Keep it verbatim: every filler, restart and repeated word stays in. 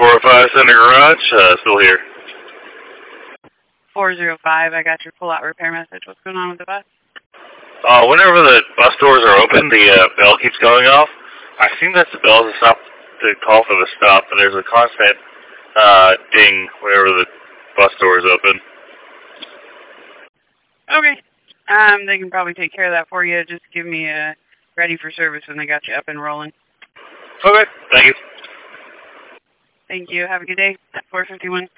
four oh five Center Garage, uh, still here. four oh five, I got your pull-out repair message. What's going on with the bus? Uh, whenever the bus doors are open, the uh, bell keeps going off. I think that's the bell to stop, to call for the stop, and there's a constant uh, ding whenever the bus door is open. Okay. Um, they can probably take care of that for you. Just give me a ready for service when they got you up and rolling. Okay, thank you. Thank you. Have a good day. four fifty-one.